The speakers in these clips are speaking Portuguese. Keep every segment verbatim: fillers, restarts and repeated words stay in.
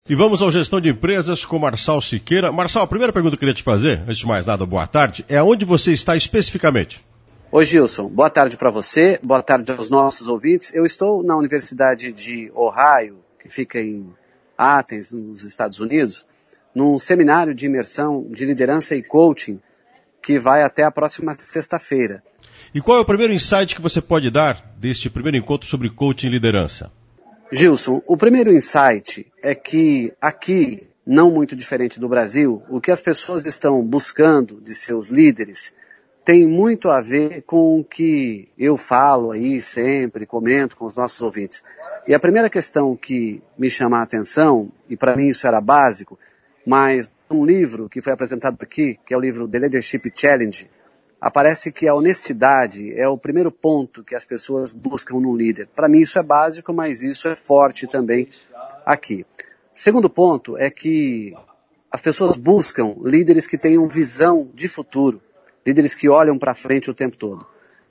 E vamos ao Gestão de Empresas com Marçal Siqueira. Marçal, a primeira pergunta que eu queria te fazer, antes de mais nada, boa tarde, é onde você está especificamente? Oi, Gilson. Boa tarde para você, boa tarde aos nossos ouvintes. Eu estou na Universidade de Ohio, que fica em Athens, nos Estados Unidos, num seminário de imersão de liderança e coaching que vai até a próxima sexta-feira. E qual é o primeiro insight que você pode dar deste primeiro encontro sobre coaching e liderança? Gilson, o primeiro insight é que aqui, não muito diferente do Brasil, o que as pessoas estão buscando de seus líderes tem muito a ver com o que eu falo aí sempre, comento com os nossos ouvintes. E a primeira questão que me chama a atenção, e para mim isso era básico, mas um livro que foi apresentado aqui, que é o livro The Leadership Challenge, aparece que a honestidade é o primeiro ponto que as pessoas buscam num líder. Para mim isso é básico, mas isso é forte também aqui. Segundo ponto é que as pessoas buscam líderes que tenham visão de futuro, líderes que olham para frente o tempo todo.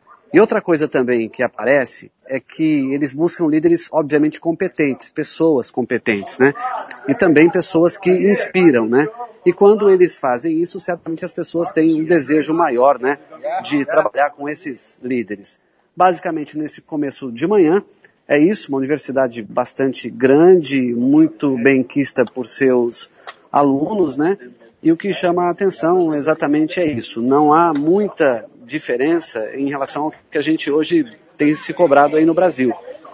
E outra coisa também que aparece é que eles buscam líderes, obviamente, competentes, pessoas competentes, né? E também pessoas que inspiram, né? E quando eles fazem isso, certamente as pessoas têm um desejo maior, né, de trabalhar com esses líderes. Basicamente, nesse começo de manhã, é isso, uma universidade bastante grande, muito benquista por seus alunos, né? E o que chama a atenção exatamente é isso. Não há muita diferença em relação ao que a gente hoje tem se cobrado aí no Brasil.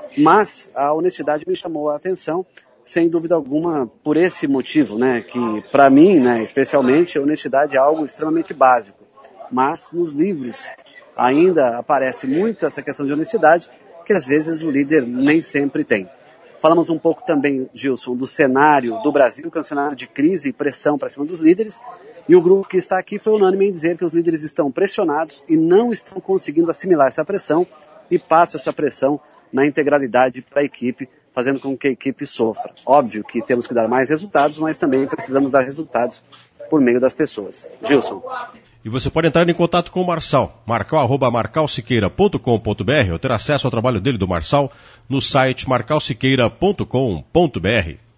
Mas a honestidade me chamou a atenção, sem dúvida alguma, por esse motivo, né? Que para mim, né, especialmente, a honestidade é algo extremamente básico. Mas nos livros ainda aparece muito essa questão de honestidade, que às vezes o líder nem sempre tem. Falamos um pouco também, Gilson, do cenário do Brasil, que é um cenário de crise e pressão para cima dos líderes, e o grupo que está aqui foi unânime em dizer que os líderes estão pressionados e não estão conseguindo assimilar essa pressão e passam essa pressão na integralidade para a equipe, fazendo com que a equipe sofra. Óbvio que temos que dar mais resultados, mas também precisamos dar resultados por meio das pessoas. Gilson. E você pode entrar em contato com o Marçal, marcal arroba marcal siqueira ponto com ponto br, ou ter acesso ao trabalho dele do Marçal no site marcal siqueira ponto com ponto br.